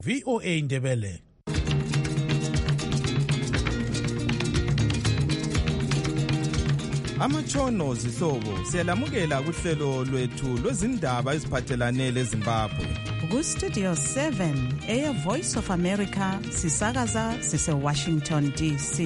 VOA Ndebele. Amatshono zihlobo siyalamukela kuhlelo lwethu lwezindaba eziphathelane leZimbabwe. Ku-Studio 7 Air Voice of America sisakaza sise-Washington DC.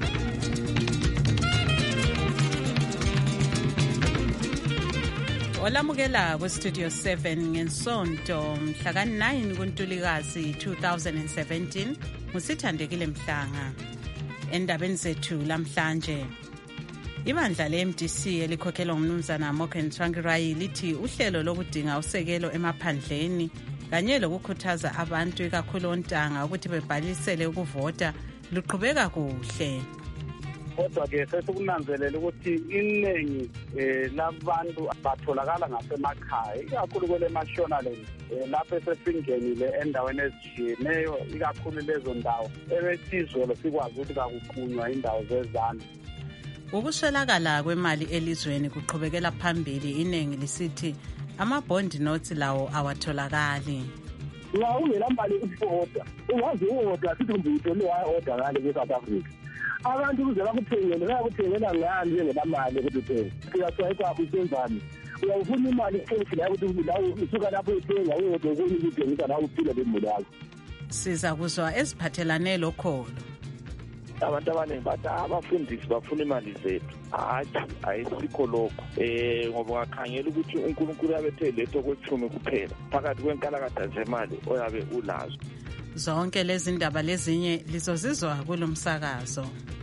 Olamukela ku-Studio 7 ngensonto mhla ka-9 kuNtulikazi 2017 ngusithandekile Mhlanga. Endabeni zethu lamhlanje, ibandla le-MDC elikhokhelwa ngumnumzana Morgan Tsvangirai lithi uhlelo lokudinga usekelo emaphandleni kanye lokukhuthaza abantu ikakhulu ontanga ukuthi bebhalisele ukuvota luqhubeka kuhle. Kodwa-ke sesikunanzelela ukuthi iningi labantu batholakala ngasemakhaya, ikakhulu kwele Mashonaland, lapho esesingenile endaweni ezishiyeneyo, ikakhulu lezo ndawo ebesizolo sikwazi ukuthi kakuqunywa indawo zezandla. Ukuswelakala kwemali elizweni kuqhubekela phambili, iningi lisithi ama-bond notes lawo awatholakali. Nxa ungelamali ukuvota, ungaze uwodwa sithi kumbe uthole waya-order ngale kwe-South Africa. Abantu kuze bakuthengele, bayakuthengela ngani njengelamali ukuthi uthenge. Uyaswayipha usenzani. Uyawufuna imali ethi la ukuthi lawo usuka lapho uthenga uyodwa okunye ukuthengisa la uphila lemuli yakho. Siza kuzwa eziphathelane lokholo. Abantu abaningi bathi abafundisi bafuna imali zethu. Hathi ayisikho lokho. Ngoba ungakhangela ukuthi uNkulunkulu yabethe letho kwethumi kuphela phakathi kwenkalakatha zemali oyabe ulazo. Zonke lezi ndaba lezinye lizozizwa kulomsakazo.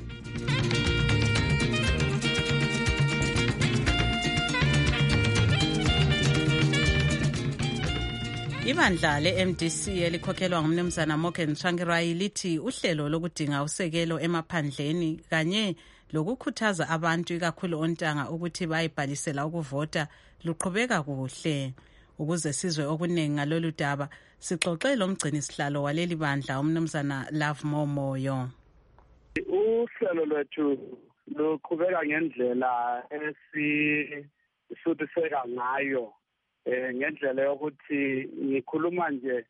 Ibandla le-MDC elikhokhelwa ngumnumzana Morgan Tsvangirai lithi uhlelo lokudinga usekelo emaphandleni kanye lokukhuthaza abantu ikakhulu ontanga ukuthi bayibhalisela ukuvota luqhubeka kuhle. Ukuze sizwe okuningi ngalolu daba, sixoxe lomgcini sihlalo waleli bandla umnumzana Love Momoyo. Uhlelo lwethu luqhubeka ngendlela esisuthiseka ngayo, ngendlela yokuthi ngikhuluma nje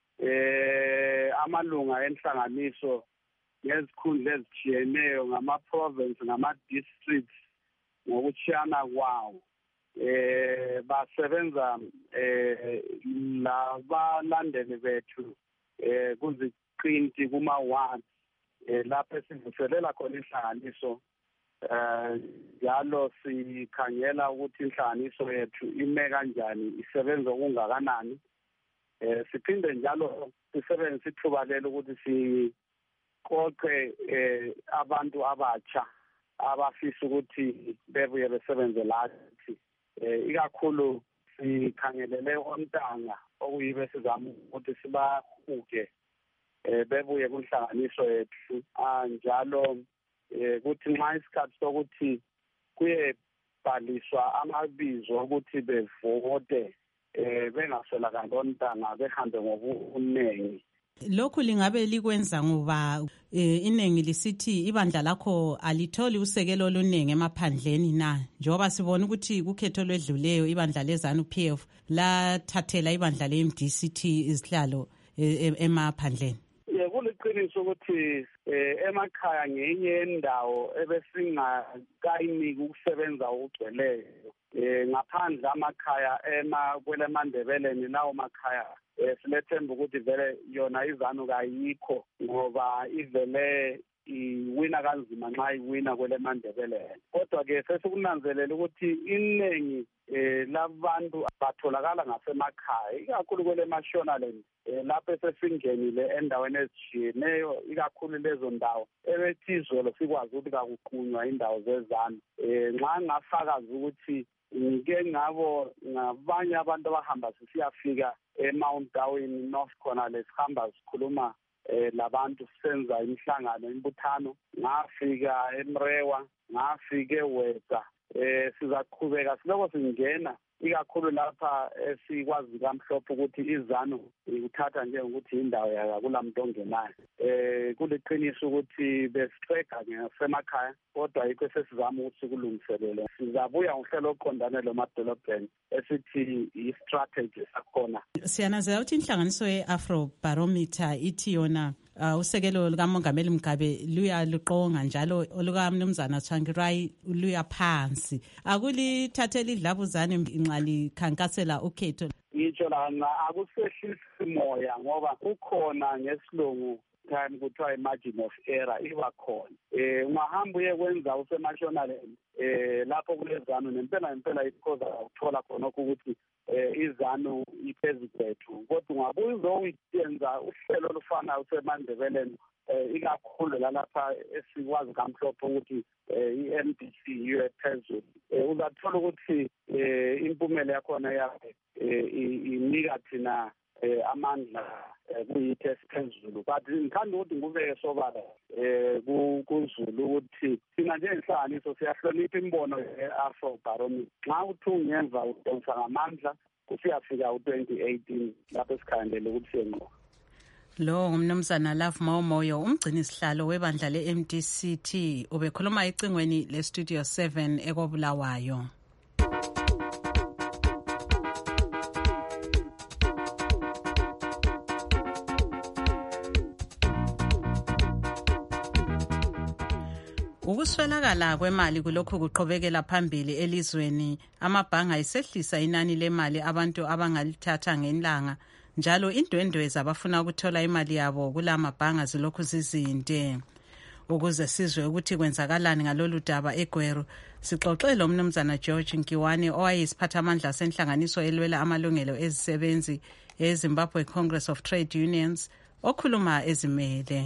amalunga enhlanganiso ngezikhundla ezishiyeneyo, ngama-province, ngama-districts ngokushiyana kwawo. Basebenza labalandeli bethu kuziqinti kuma-wards lapho esivuselela khona inhlanganiso. Njalo sikhangela ukuthi inhlanganiso yethu ime kanjani, isebenza okungakanani. Siphinde njalo sisebenzise ithuba lelo ukuthi siqoqe abantu abatsha abafisa ukuthi bebuye besebenze lathi. Ikakhulu sikhangelele ontanga okuyibe sizama ukuthi sibahuke bebuye kunhlanganiso yethu. Njalo kuthi nxa isikhathi sokuthi kuyebhaliswa amabizo ukuthi bevote bengaswelakali ontanga, behambe ngobunengi. Lokhu lingabe likwenza ngoba iningi lisithi ibandla lakho alitholi usekelo oluningi emaphandleni na, njengoba sibona ukuthi kukhetho lwedluleyo ibandla leZANU-PF lathathela ibandla le-MDC izihlalo emaphandleni. Kuliqiniso ukuthi emakhaya ngenye yendawo ebesingakayiniki ukusebenza okugcweleyo. Ngaphandle amakhaya kweleMandebeleni, lawo makhaya silethemba ukuthi vele yona iZANU kayikho ngoba ivele iwina kanzima nxa iwina kweleMandebeleni. Kodwa-ke sesikunanzelela ukuthi iningi labantu batholakala ngasemakhaya, ikakhulu kwele Mashonaland, lapho esesingenile endaweni ezishiyeneyo, ikakhulu lezo ndawo ebesizolo sikwazi ukuthi kakuqunywa indawo zezandla. Nxa ngafakaza ukuthi ngike ngabo ngabanye abantu abahamba sisiyafika eMount Darwin North khona lesihamba sikhuluma labantu senza imihlangano, imbuthano. Ngafika eMrewa, ngafika eWeza. Sizaqhubeka siloko singena ikakhulu lapha esikwazi kamhlophe ukuthi iZANU ikuthatha njengokuthi indawo yakulamuntu ongenayo. Kuliqiniso ukuthi besiqeda ngasemakhaya kodwa yikho sesizama ukuthi sikulungiselele. Sizabuya ngohlelo oqondane lomadolobheni esithi i-strategy sakhona. Siyanazela ukuthi inhlanganiso ye-Afro Barometer ithi yona usekelo lukaMongameli Mugabe luyaluqonga njalo olukaMnumzana Tsvangirai luyaphansi. Akulithatheli idlabuzane inqali khankasela ukhetho. Ngitsho lana akusehlisi moya ngoba kukhona ngesilungu time kuthiwa i-margin of error iba khona. Ungahamba uye kwenza usemashonaleni lapho kuleZANU nempela ikhoza ukuthola khona ukuthi iZANU iphezulu kwethu kodwa ungabuye uzoyenza uhlelo olufanayo usemandebeleni ikakhulu lalapha esikwazi kamhlophe ukuthi i-MDC iye phezulu. Uzathola ukuthi impumela yakhona yakhe inika thina amandla kuyithe esiphezulu but ngithanda ukuthi ngibeke sobala kuzulu ukuthi thina njengenhlanganiso siyahlonipha imbono ye-Afro Barometer. Nxa uthi ungenza udonsa ngamandla kusiyafika u-2018 lapho esikhandele ukuthi siyenqo. Lo ngumnumzana Love Moyo umgcini sihlalo webandla le-MDCT ubekhuluma ecingweni le-Studio 7 ekobulawayo. Ukuswelakala kwemali kulokhu kuqhubekela phambili elizweni. Amabhanga ayisehlisa inani lemali abantu abangalithatha ngelanga njalo indwendwe zabafuna ukuthola imali yabo kula mabhanga zilokhu zizinde. Ukuze sizwe ukuthi kwenzakalani ngalolu daba eGweru, sixoxe lo Mnumzana George Nkiwane owayesiphathamandla senhlanganiso elwela amalungelo ezisebenzi eZimbabwe Congress of Trade Unions okhuluma ezimele.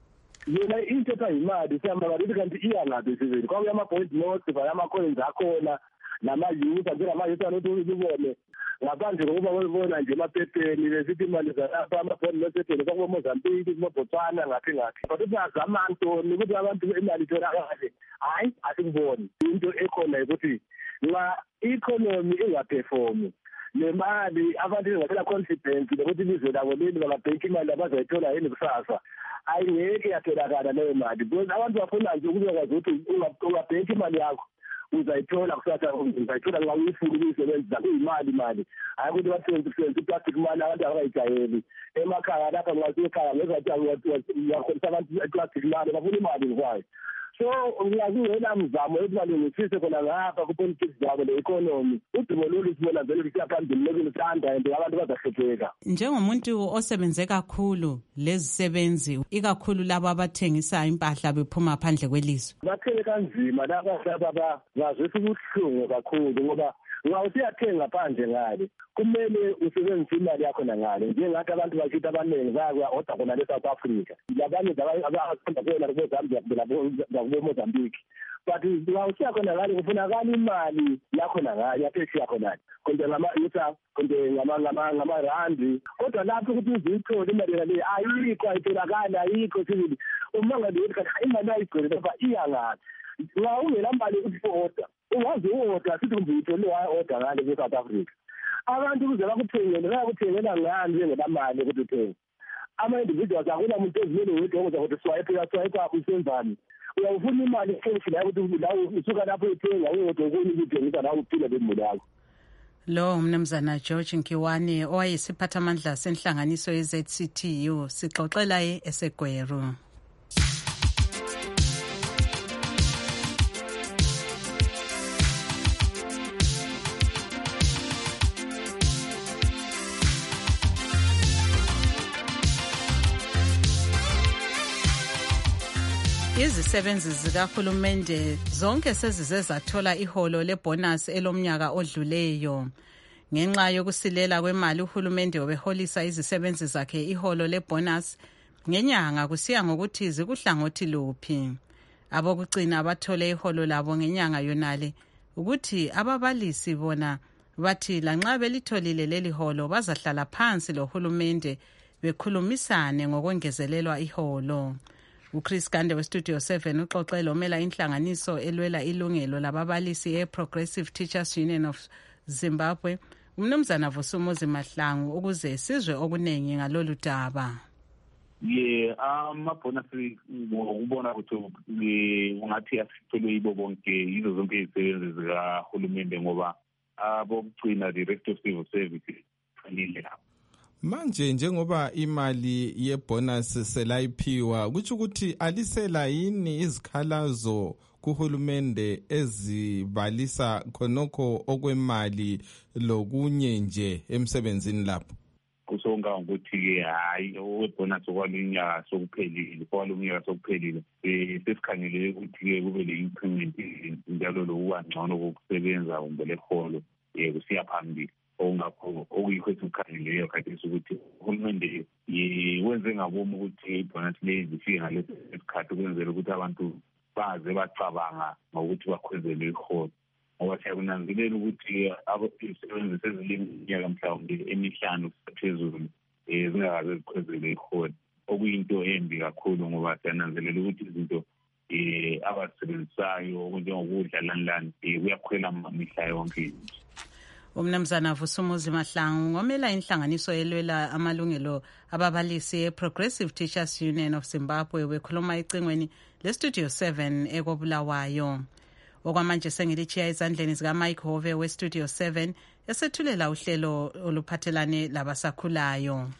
Yena into eyimali sihamba bathi kanti iyangaphi sizweni kwakuya ama-point notes bayama-coins akhona nama-youth njengama-youth anothi ubone ngaphandle kokuba bayibona nje emaphepheni besithi imali zalapha ama-point notes ethele kwakuboMozambique kuboBotswana ngaphi but uyazama Antoni ukuthi abantu imali itholakale. Hayi asikuboni into ekhona ukuthi nxa i-economy ingaperformi le mali abantu bengathela confidence lokuthi ilizwe labo leli bangabhenki imali abazoyithola yini kusasa ayingeke yatholakala leyo mali because abantu bafuna nje ukuzokwazi ukuthi ungabhenki imali yakho uzayithola kusasa uzayithola nxa uyifuna ukuyisebenzisa kuyimali hayi ukuthi basebenzise i-plastic mali abantu abangayijayeli emakhaya lapha nxa sekhaya ngezathi uyakholisa abantu i-plastic mali bafuna imali ngokwayo. So ngiyakuyela mzamo ukuthi balungisise khona ngapha ku-politics zabo le-economy udumo lolu sibona vele lusiyaphambili lokulusanda and abantu bazahlupheka. Njengomuntu osebenze kakhulu lezisebenzi ikakhulu labo abathengisa impahla bephuma phandle kwelizwe bathele kanzima laba bazwisa ubuhlungu kakhulu ngoba nxa usiyathenga phandle ngale kumele usebenzise imali yakho nangale njengathi abantu bakithi abaningi bayakuya-order khona le-South Africa labanye abakhanda kuyona kuboZambia kuboMozambique but nxa usiya khona ngale kufunakala imali yakho nangale yaphesheya khonale kumbe ngama-yuta kumbe ngamarandi kodwa lapho ukuthi uziyithole imali yonaleyo ayikho ayitholakali ayikho sibili umangali ukuthi kanti imali ayigcwele lapha iyangaphi. Nxa ungela mali ukuthi u-order ungaze u-order sithi kumbe uyithole waya-order ngale kwe-South Africa abantu ukuze bakuthengele bayakuthengela ngani njengelamali ukuthi uthenge ama-individuals akula muntu ezimele wedongoza ukuthi swipe apho usenzani uyawufuna imali ekeshi la ukuthi la usuka lapho uthenga uyodwa okunye ukuthengisa la uphile lemuli yakho. Lo Mnumzana George Nkiwane owayesiphathamandla senhlanganiso ye-ZCTU sixoxela eseGweru. Izisebenzi zikahulumende zonke sezize zathola iholo lebonus elomnyaka odluleyo. Ngenxa yokusilela kwemali uhulumende obeholisa izisebenzi zakhe iholo lebonus ngenyanga kusiya ngokuthi zikuhlangothi luphi. Abokucina bathole iholo labo ngenyanga yonale ukuthi ababalisi bona bathi lanxa belitholile leli holo bazahlala phansi lohulumende bekhulumisane ngokwengezelelwa iholo. uChris Gande weStudio 7 uxoxe lomela inhlanganiso elwela ilungelo lababalisi eProgressive Teachers Union of Zimbabwe, umnumzana Vusumuzi Mahlangu, ukuze sizwe okuningi ngalolu daba. Amabhonasi ngibona ukuthi ungathi asithelwe yibo bonke yizo zonke izisebenzi zikahulumende ngoba abokugcina director of civil service fanele lapho. Manje njengoba imali yebonus selayiphiwa kuthi ukuthi alisela yini izikhalazo kuhulumende ezibalisa khonokho okwemali lokunye nje emsebenzini lapho? Kusonga ukuthi hayi webonus okwalinyaka sokuphelile sesikhangele ukuthi kube le increment njalo lokungcono kokusebenza kumbe leholo kusiya phambili. Ongakho okuyikho esikhangeleyo khathesi ukuthi uhulumende wenze ngabomu ukuthi ibonus lezi zifike ngalesi sikhathi ukwenzela ukuthi abantu baze bacabanga ngokuthi bakhwezele iholo. Ngoba siyakunanzelela ukuthi izisebenzi sezileminyaka mhlawumbe emihlanu phezulu zingakaze zikhwezele iholo, okuyinto embi kakhulu ngoba siyananzelela ukuthi izinto abazisebenzisayo okunjengokudla lani kuyakhwela mihla yonke. Umnumzana Vusumuzi Mahlangu ngomela inhlanganiso elwela amalungelo ababalisi e-Progressive Teachers Union of Zimbabwe wekhuluma ecingweni le-Studio 7 ekobulawayo. Okwamanje sengilichiya ezandleni zika-Mike Hove we-Studio 7 esethulela uhlelo oluphathelane labasakhulayo.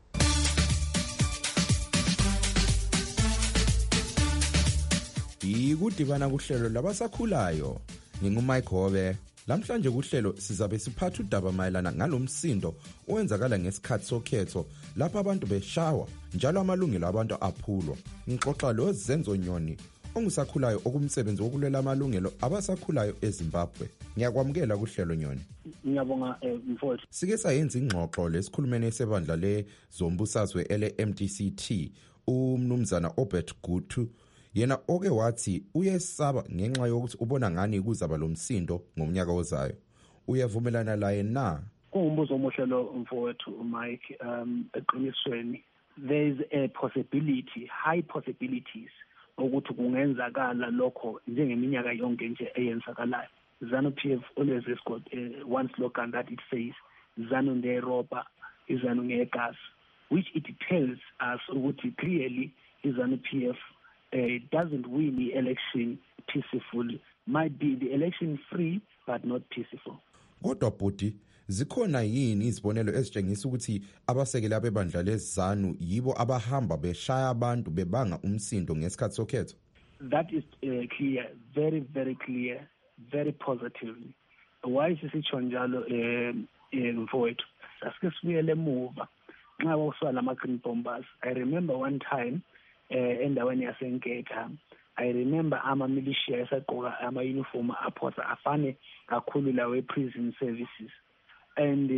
Ikudibana kuhlelo labasakhulayo ngingu-Mike Hove. Lamhlanje kuhlelo sizabe siphatha udaba mayelana ngalomsindo owenzakala ngesikhathi sokhetho lapha abantu beshawa njalo amalungelo abantu aphulwa. Ngixoxa lo Zenzo Nyoni ongusakhulayo okumsebenzi wokulwela amalungelo abasakhulayo eZimbabwe. Ngiyakwamukela kuhlelo Nyoni. Ngiyabonga mfowethu. Sike sayenza ingxoxo lesikhulumene esebandla lezombusazwe ele-MDCT umnumzana Obert Gutu. Yena oke wathi uyesaba ngenxa yokuthi ubona ngani kuzaba lomsindo ngomnyaka ozayo. Uyavumelana laye na? Kungumbuzo omuhle lo mfowethu Mike. Eqinisweni there is a possibility, high possibilities ukuthi kungenzakala lokho njengeminyaka yonke nje eyenzakalayo. ZANU-PF always has got one slogan that it says ZANU ngeropa izanu ngegas, which it tells us ukuthi clearly ZANU-PF doesn't win the election peacefully. Might be the election free but not peaceful. Kodwa bhuti, zikhona yini izibonelo ezitshengisa ukuthi abasekeli abebandla leZANU yibo abahamba beshaya abantu bebanga umsindo ngesikhathi sokhetho? That is clear, very very clear, very positively. Why sisitsho njalo mfowethu? Asike sibuyele emuva nxa kwasala lama-green bombers. I remember one time endaweni yasenketha, I remember ama-militia esagqoka ama-uniform aphosa afane kakhulu lawe prison services, and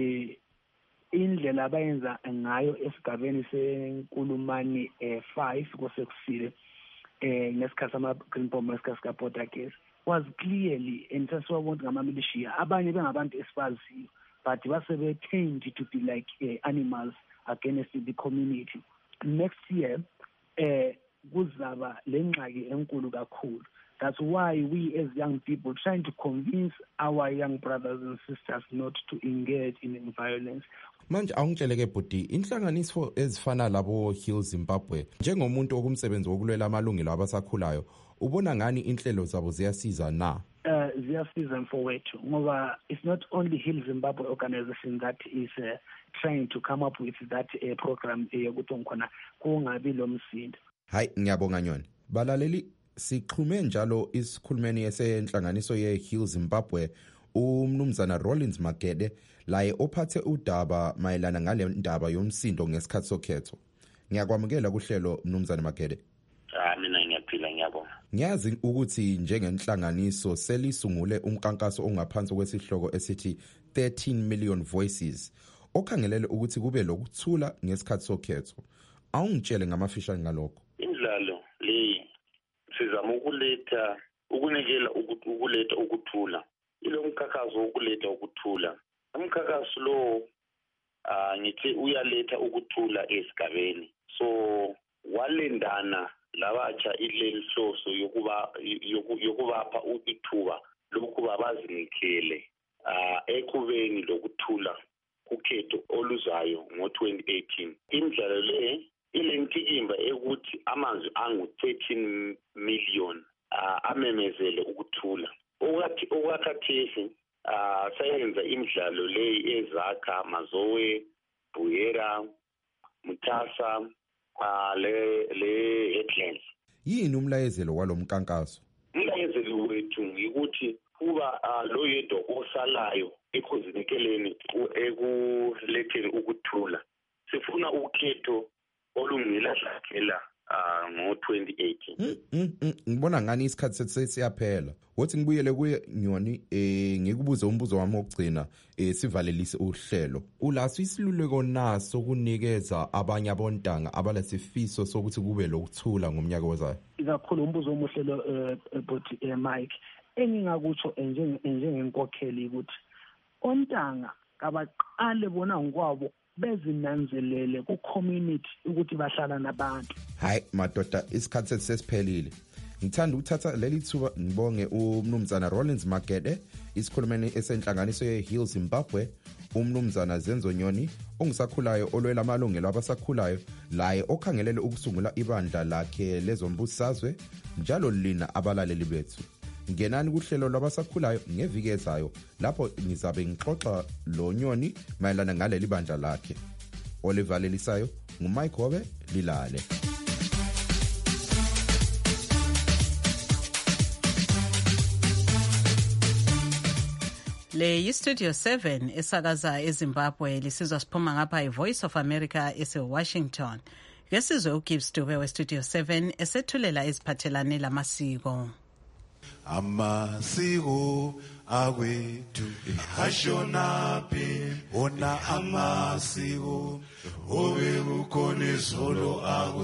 indlela abayenza ngayo esigabeni senkulumani 5 kosekusile ngesikhathi sama-green bomb ngesikhathi sikaPortuguese was clearly entsasiwabonke ngama-militia abanye bengabantu esibaziyo but basebe-trained to be like animals against the community. Next year kuzaba lengxaki enkulu kakhulu. That's why we as young people trying to convince our young brothers and sisters not to engage in violence. Manje awungitsheleke bhuti, inhlanganiso ezifana labo Heal Zimbabwe njengomuntu okumsebenzi wokulwela amalungelo abasakhulayo ubona ngani inhlelo zabo ziyasiza na? Ziyasiza mfowethu ngoba it's not only Heal Zimbabwe organization that is trying to come up with that program yokuthi ngikhona kungabi lomsindo. Hayi ngiyabonga Nyoni. Balaleli sixhume njalo isikhulumeni esenhlanganiso ye-Heal Zimbabwe umnumzana Rollins Magede laye ophathe udaba mayelana ngale ndaba yomsindo ngesikhathi sokhetho. Ngiyakwamukela kuhlelo mnumzana Magede. Mina ngiyaphila ngiyabonga. Ngiyazi ukuthi njengenhlanganiso selisungule umkankaso ongaphansi kwesihloko esithi 13 million voices okhangelele ukuthi kube lokuthula ngesikhathi sokhetho. Awungitshele ngamafisha ngalokho. Indlalo le sizama ukuletha ukuthula. Ilo mkhankaso ukuletha ukuthula. Umkhankaso lo ngithi uyaletha ukuthula esigabeni. So walendana labatsha ilelihloso yokubapha ithuba lokuba bazinikele ekubeni lokuthula kukhetho oluzayo ngo-2018. Imidlalo le ilentikimba ekuthi amazwi angu-13 million amemezele ukuthula. Okwakhathesi sayenza imidlalo le ezakha Mazowe, Buyera, Mutasa, le Headlands. Yini umlayezelo walomkankaso? Umlayezelo wethu ngikuthi kuba lo yedwa osalayo ekhozinekeleni ekuletheni ukuthula. Sifuna ukhetho olungilahlakela ngo-2018. Ngibona ngani isikhathi sesiyaphela. Wothi ngibuyele kuye Nyoni ngikubuze umbuzo wami wokugcina sivalelise uhlelo. Ulaso isiluleko naso kunikeza abanye abontanga abalesifiso sokuthi kube lokuthula ngomnyaka ozayo. Kakhulu umbuzo omuhlelo but Mike engingakutsho njengenkokheli ukuthi ontanga kabaqale bona ngokwabo bezinanzelele ku-community ukuthi bahlala nabantu. Hayi madoda, isikhathi sesiphelile. Ngithanda ukuthatha leli thuba ngibonge umnumzana Rollins Magede, isikhulumeni esenhlanganiso ye-Heal Zimbabwe, umnumzana Zenzo Nyoni ongisakhulayo olwela amalungelo abasakhulayo, laye okhangelele ukusungula ibandla lakhe lezombusazwe, njalo lina abalaleli bethu. Ngenani kuhlelo lwabasakhulayo ngeviki ezayo lapho ngizabe ngixoxa lo Nyoni mayelana ngaleli bandla lakhe. Olivalelisayo nguMike Hobe, lilale. Le yi-Studio 7 esakaza eZimbabwe lisizwa siphuma ngapha iVoice of America ese-Washington. Ngesizwe uGibbs Dube we-Studio 7 esethulela eziphathelane lamasiko. Amasiko awethu ashonaphi ona amasiko obekukhona izolo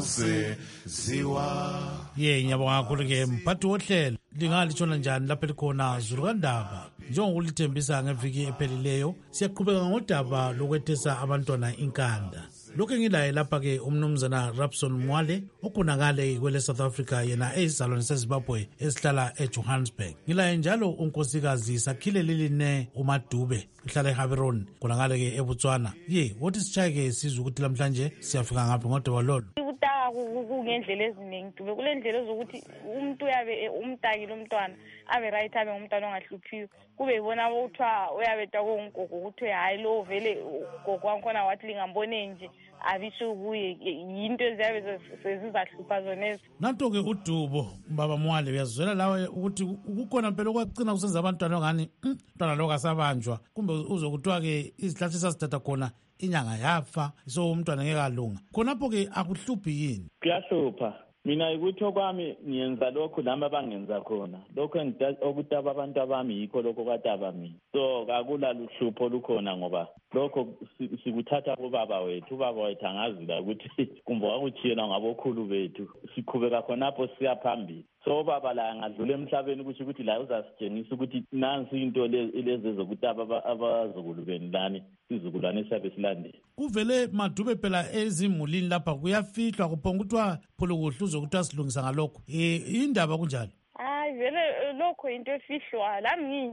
akuseziwa. Ngiyabonga kakhulu ke mphathi wohlelo lingalishona njani lapha likhona Zurukandaba. Njengokulithembisa ngeviki ephelileyo siyaqhubeka ngodaba lokwethesa abantwana inkanda. Lokhu ngilaye lapha ke umnumzana Rapson Mwale okhonakale kwele South Africa yena ezalwane seZimbabwe esihlala eJohannesburg. Ngilaye njalo unkosikazi Sakhile Liline uMadube uhlala eHaberon khonakale ke eBotswana. Wothi sichayeke sizwe ukuthi namhlanje siyafika ngaphi ngodaba lolu. Kungendlela eziningi Dube kulendlela zokuthi umuntu uyabe umtaki lomntwana abe right abe ngumntwana ongahluphiyo kube yibona ukuthiwa uyabetwa kongogo ukuthi hayi lo vele gogo wankhona wathi lingambone nje abisho kuye yinto eziyabe sezizahlupha zonezi. Nanto ke uDubo baba Mwale uyazwela lawe ukuthi ukukhona phela okwagcina kusenza abantwana ngani umntwana lo kasabanjwa kumbe uzokuthiwa ke izihlathi sasithatha khona inyanga yafa so umntwana ngeke alunga khonapho ke akuhluphi yini? Kuyahlupha. Mina ukuthi okwami ngiyenza lokho nami abangenza khona. Lokho okutaba abantu abami yikho lokho kwataba mina. So akula luhlupho lukhona ngoba lokho sikuthatha kubaba wethu. Ubaba wethu angazila ukuthi kumbe wakuchiyela ngabokhulu bethu. Sikhubeka khonapho siya phambili. So baba la ngadlula emhlabeni ukuthi la uzasitshengisa ukuthi nansi into lezi zokutaba abazukulubeni lani izizukulwane sabe silandela. Kuvele Madube phela ezimulini lapha kuyafihlwa kuphonga kuthiwa phulukuhle uzokuthiwa silungisa ngalokho. Indaba kunjalo. Vele lokho into efihlwa lami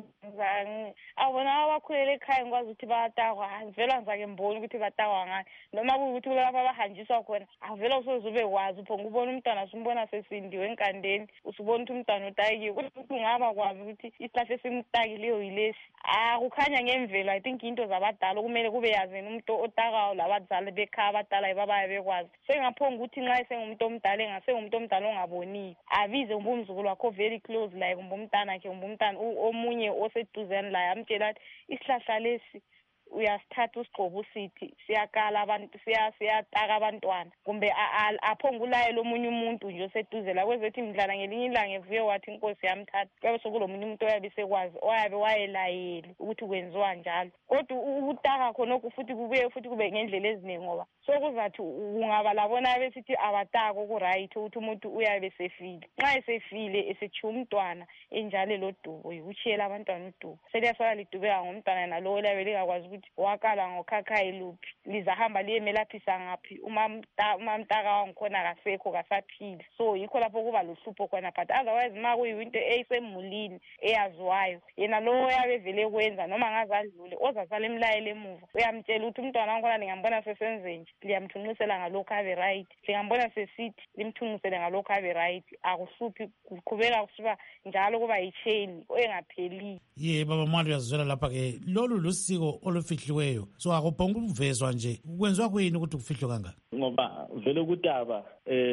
abona abakhulele ekhaya ngikwazi ukuthi bayatakwa vele ngizake mbona ukuthi batakwa ngani noma ukuthi lapha abahanjiswa khona avela usozube kwazi uphonga ubona umntwana usumbona sesindiwe enkandeni usubona ukuthi umntwana utakiwe ukuthi ungaba kwazi ukuthi isihlahla esimtakileyo yilesi kukhanya ngemvelo. I think into zabadala kumele kube yazini umuntu otakayo labadala bekhaya abadala ibabaya bekwazi sengaphonga ukuthi nxa esengumuntu omdala engasengumuntu omdala ongaboniyo abize umzukulu wakho very close like umntana ke umntana omunye oseduzane la amtshela ukuthi isihlahla lesi uyasithatha usigcobo usithi siyakala abantu siyataka abantwana kumbe aphonga ulayela omunye umuntu nje oseduze la kwezethi imidlala ngelinye ilanga evuye wathi inkosi yamthatha kube sokulomunye umuntu oyabe sekwazi oyabe wayelayeli ukuthi kwenziwa njalo kodwa ukutaka khonokho futhi kubuye futhi kube ngendlela eziningi ngoba sokuzathi ungaba labona besithi abatako ku-right ukuthi umuntu uyabe esefile. Nxa esefile esetshiya umntwana enjalo lo dubo yikutshiyela abantwana udubo seliyasala lidubeka ngomntwana nalowo liyabe lingakwazi ukuthi wakala ngokhakhayi luphi lizahamba liyemelaphisa ngaphi umamntaka wangikhona kasekho kasaphile. So yikho lapho kuba lohlupho khona, but otherwise ma kuyinto eyisemulini eyaziwayo yena lowo yabe vele kwenza noma ngazadlule ozasala emlayela emuva uyamtshela ukuthi umntwana wangikhona ngiyambona sesenzenje liyamthunqisela ngalokho abe right, lingambona sesithi limthunqisele ngalokho abe right. Akuhluphi, kuqhubeka kusuka njalo kuba yichain engapheliyo. Baba Mwali, uyazizwela lapha-ke lolu lusiko olufihliweyo, so akubhonga ukuvezwa nje. Kwenziwa kuyini ukuthi kufihlwe kangaka? Ngoba vele ukutaba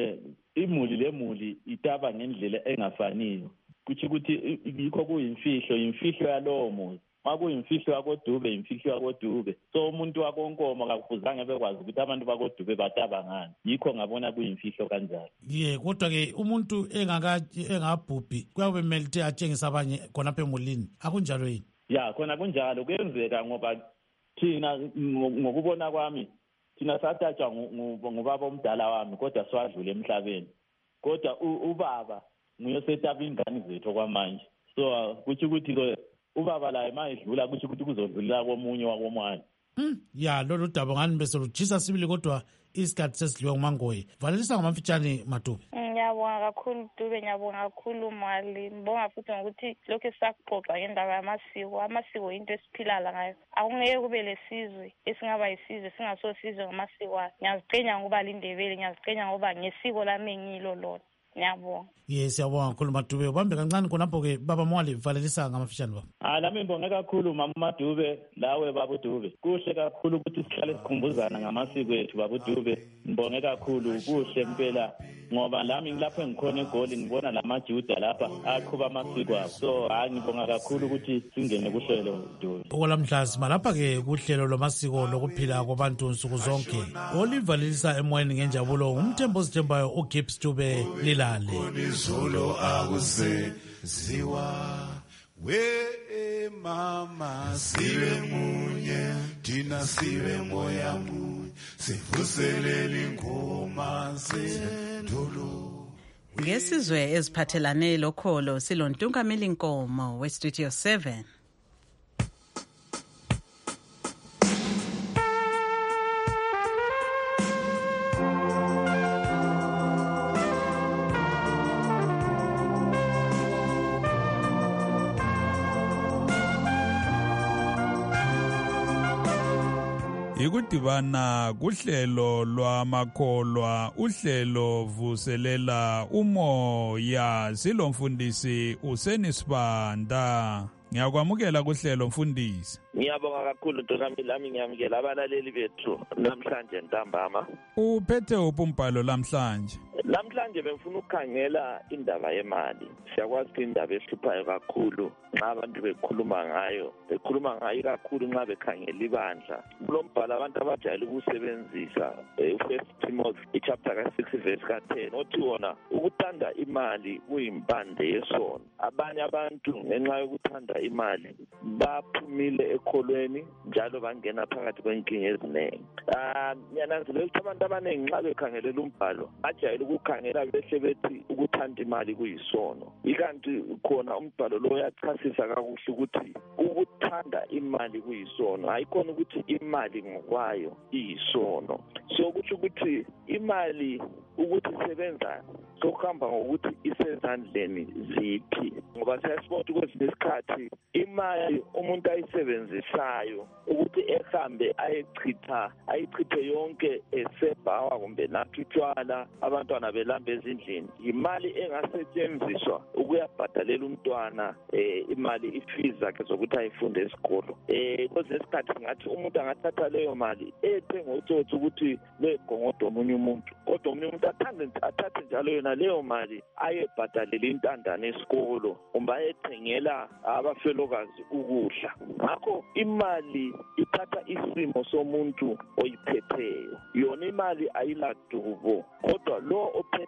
imuli lemuli itaba ngendlela engafaniyo, kuthi ukuthi yikho kuyimfihlo yalowo muzi. Makuyimfihlo yakoDube, imfihlo yakoDube. So umuntu wakonkomo kakufuzange bekwazi ukuthi abantu bakoDube bataba ngani. Yikho ngabona kuyimfihlo kanjalo. Kodwa-ke umuntu engabhubhi kuyabe kumele ukuthi atshengise abanye khonapha emulini. Akunjalo yini? Khona kunjalo. Kuyenzeka ngoba thina ngokubona kwami thina satatshwa ngubaba omdala wami kodwa siwadlule emhlabeni. Kodwa ubaba nguye setaba ingane zethu kwamanje. So kuthi ukuthi ubaba la mayedlula kuthi ukuthi kuzodlula komunye wakomani. Lolu daba ngani bese lujisa sibili kodwa isikhathi sesidliwe nguMangoye. Valelisa ngamafitshane Madube. Ngiyabonga kakhulu Dube, ngiyabonga kakhulu Mwali. Ngibonga futhi ngokuthi lokho esisaxoxa ngendaba yamasiko. Amasiko into esiphila ngayo. Akungeke kube lesizwe esingaba yisizwe singasosizwe ngamasiko ayo. Ngiyaziqhenya ngoba lindebele, ngiyaziqhenya ngoba ngesiko lami engiyilo lona. Ngiyabonga. Siyabonga kakhulu Madube. Ubambe kancane khonapho-ke Baba Mwali, valelisa ngamafitshane baba. Nami ngibonge kakhulu Mama Madube, lawe Baba Dube. Kuhle kakhulu ukuthi sihlale sikhumbuzana ngamasiko ethu Baba Dube. Ngibonge kakhulu, kuhle impela ngoba lami ngilapho engikhona eGoli ngibona lamaJuda lapha aqhuba amasiko abo. So ngibonga kakhulu ukuthi singene kuhlelo Dube. Okwalamhla simalapha-ke kuhlelo lwamasiko lokuphila kwabantu nsuku zonke. Olivalelisa emoyeni ngenjabulo umthembo ozithembayo uGibbs Dube Lilale. Izolo akuseziwa mama sibe munye thina sibe moya munye sivuselele ingoma zetolo. Ngesizwe eziphathelane lokholo silontungameli Nkomo weStudio 7. Ikudibana kuhlelo lwamakholwa, uhlelo vuselela umoya. Silomfundisi uSenisibanda. Ngiyakwamukela kuhlelo mfundisi. Ngiyabonga kakhulu Ntombi lami, ngiyamukela abalaleli bethu namhlanje ntambama. Uphethe uphi umbhalo namhlanje? Namhlanje bengifuna ukukhangela indaba yemali. Siyakwazi ukuthi indaba ehluphayo kakhulu nxa abantu bekhuluma ngayo kakhulu nxa bekhangela ibandla. Kulo mbhalo abantu abajayele ukusebenzisa First Timothy chapter 6 verse 10 othi wona ukuthanda imali kuyimpande yesono. Abanye abantu ngenxa yokuthanda imali baphumile ekholweni njalo bangena phakathi kwenkinga eziningi. Ngiyananzelela ukuthi abantu abaningi nxa bekhangelela umbhalo bajayele ukukhangela behle bethi ukuthanda imali kuyisono. Ikanti khona umbhalo lo uyachasisa kakuhle ukuthi ukuthanda imali kuyisono, ayikhona ukuthi imali ngokwayo iyisono. So kuthi ukuthi imali ukuthi isebenza sokuhamba ngokuthi isezandleni ziphi, ngoba siyasibona kwesinye isikhathi imali umuntu ayisebenzisayo ukuthi ehambe ayichithe yonke esebhawa kumbe nathi utshwala abantwana belamba ezindlini, imali engasetshenziswa ukuyabhadalela umntwana imali ifees zakhe zokuthi ayifunde esikolo. Kwesinye isikhathi ngathi umuntu angathatha leyo mali ethenga utsotsi ukuthi legongoda omunye umuntu, kodwa omunye umuntu athathe njalo yona leyo mali ayebhadalela intandane esikolo kumbe ayethengela abafelokazi ukudla. Ngakho imali ithatha isimo somuntu oyiphetheyo. Yona imali ayiladubo, kodwa lo ophethe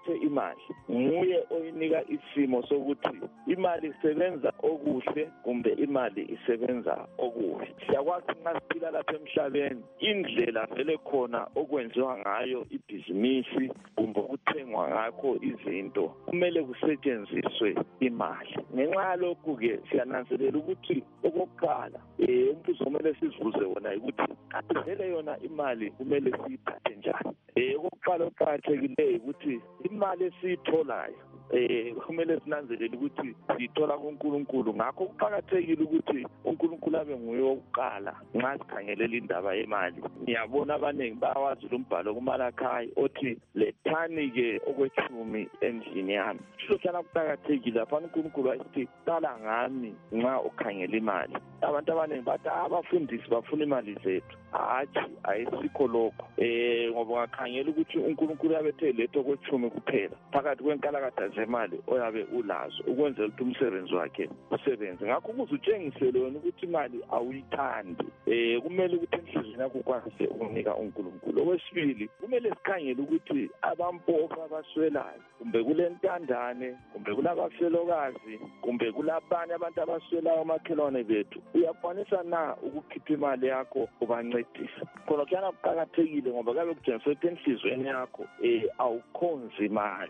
ophethe imali nguye oyinika isimo sokuthi imali isebenza okuhle kumbe imali isebenza okubi. Siyakwazi nxa siphila lapha emhlabeni indlela vele khona okwenziwa ngayo ibhizinisi kumbe ukuthengwa ngakho izinto kumele kusetshenziswe imali. Ngenxa yalokhu-ke siyananzelela ukuthi okokuqala umbuzo kumele sizibuze wona ukuthi kanti vele yona imali kumele siyiphathe njani? Okokuqala okuqakathekileyo ukuthi imali esiyitholayo kumele sinanzelele ukuthi siyithola kuNkulunkulu. Ngakho kuqakathekile ukuthi uNkulunkulu abe nguye wokuqala nxa sikhangelela indaba yemali. Ngiyabona abaningi bayawazi lo mbhalo kuMalakayi othi lethani-ke okwetshumi endlini yami. Sihlala kuqakathekile lapha uNkulunkulu asithi qala ngami nxa ukhangela imali. Abantu abaningi bathi abafundisi bafuna imali zethu. Hatshi, ayisikho lokho. Ngoba ngakhangela ukuthi uNkulunkulu yabethe letho okwetshumi kuphela phakathi kwenkalakatha zemali oyabe ulazo ukwenzela ukuthi umsebenzi wakhe usebenze. Ngakho ukuze utshengisele wena ukuthi imali awuyithandi kumele ukuthi enhlizweni yakho ukwazi ukunika uNkulunkulu. Okwesibili kumele sikhangele ukuthi abampofu abaswelayo kumbe kulentandane kumbe kulabafelokazi kumbe kulabanye abantu abaswelayo omakhelwane bethu uyakwanisa na ukukhipha imali yakho ubancedisa? Khona kuyana kuqakathekile ngoba kabe kutshengisa ukuthi enhlizweni yakho awukhonzi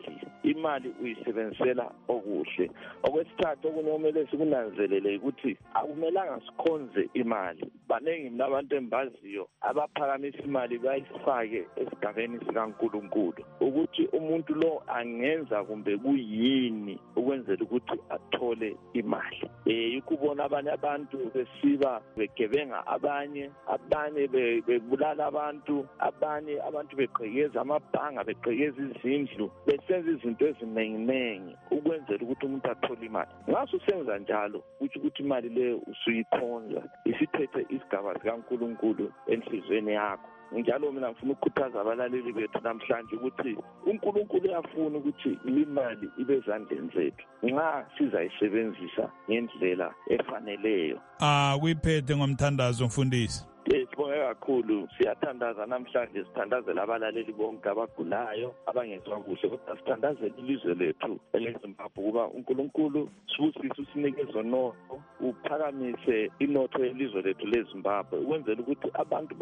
imali uyisebenzisela okuhle. Okwesithathu okunye kumele sikunanzelele ukuthi akumelanga sikhonze imali. Baningi mina abantu embaziyo abaphakamisa imali bayifake esigabeni sikaNkulunkulu ukuthi umuntu lo angenza kumbe kuyini ukwenzela ukuthi athole imali. Ukubona abanye abantu besiba begebenga abanye bebulala abantu abantu begqekeza amabhanga begqekeza izindlu besenza izinto ezinenginengi ukwenzela ukuthi umuntu athole imali. Ngaso usenza njalo uthi ukuthi imali leyo usuyikhonza isithethe isigaba sikaNkulunkulu enhlizweni yakho. Njalo mina ngifuna ukukhuthaza abalaleli bethu namhlanje ukuthi uNkulunkulu uyafuna ukuthi imali ibe ezandleni zethu nxa sizayisebenzisa ngendlela efaneleyo. Kuyiphethe ngomthandazo mfundisi. Sibonge kakhulu, siyathandaza namhlanje, sithandazela abalaleli bonke abagulayo abangezwa kuhle kodwa sithandazela ilizwe lethu eleZimbabwe kuba uNkulunkulu sibusise usinikeze notho uphakamise inotho yelizwe lethu leZimbabwe ukwenzela ukuthi abantu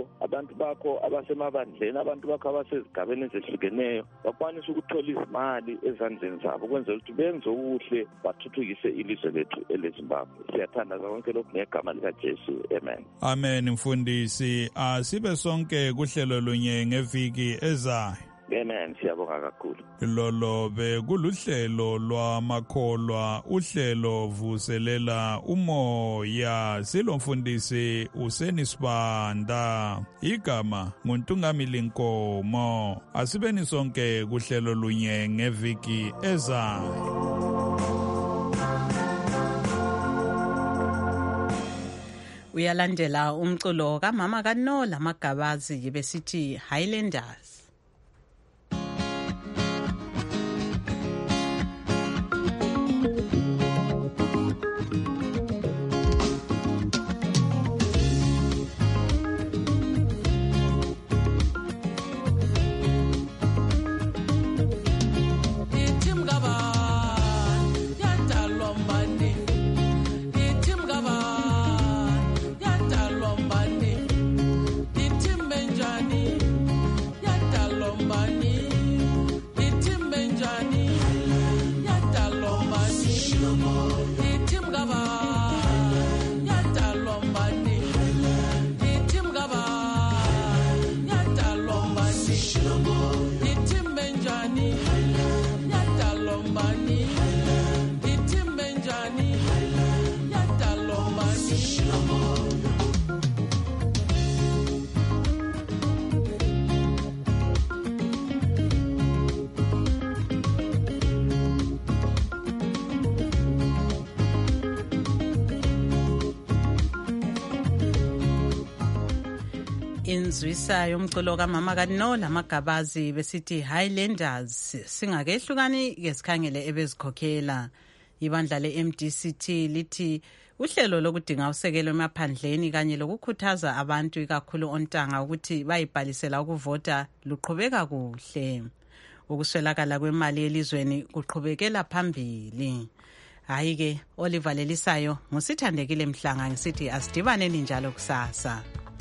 bakho abasemabandleni abantu bakho abasezigabeni ezehlukeneyo bakwanise ukuthola izimali ezandleni zabo ukwenzela ukuthi benze okuhle bathuthukise ilizwe lethu eleZimbabwe. Siyathandaza konke lokhu ngegama likaJesu, amen. Amen. Mfundisi, asibe sonke kuhlelo lunye ngeviki ezayo. Amen, siyabonga kakhulu. Lolo bekuluhlelo lwamakholwa, uhlelo vuselela umoya. Silomfundisi uSenisibanda, igama nguNtungamili Nkomo. Asibeni sonke kuhlelo lunye ngeviki ezayo. Uyalandela umculo kaMama kaNola Magabazi besithi Highlanders. Inzwisa yomculo kaMama kaNola Magabazi besithi Highlanders. Singakehlukani ke sikhangele ebezikhokhela. Ibandla leMDCT lithi uhlelo lokudinga usekelo emaphandleni kanye lokukhuthaza abantu ikakhulu ontanga ukuthi bayibhalisela ukuvota luqhubeka kuhle. Ukuswelakala kwemali elizweni kuqhubekela phambili. Hayi-ke, Oliver Lelisayo, ngusithandekile Mhlanga ngisithi asidibaneni njalo kusasa.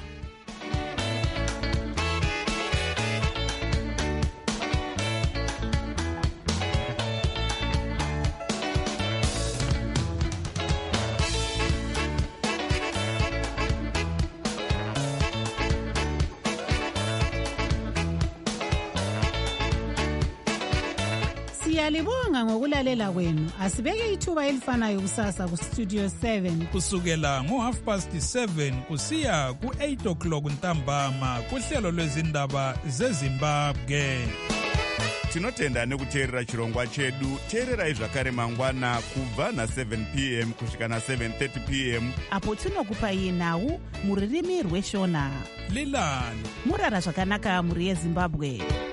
Siyalibonga ngokulalela kwenu. Asibeke ithuba elifanayo kusasa ku Studio 7 kusukela ngo7:30 kusiya ku8 ntambama kuhlelo lwezindaba zeZimbabwe. Tinotenda nekuteerera chirongwa chedu. Teererai zvakare mangwana kubva na7 p.m. kusvika na7:30 p.m. apo tinokupai nhau muririmi rweshona. Lilani murara zvakanaka muri yeZimbabwe.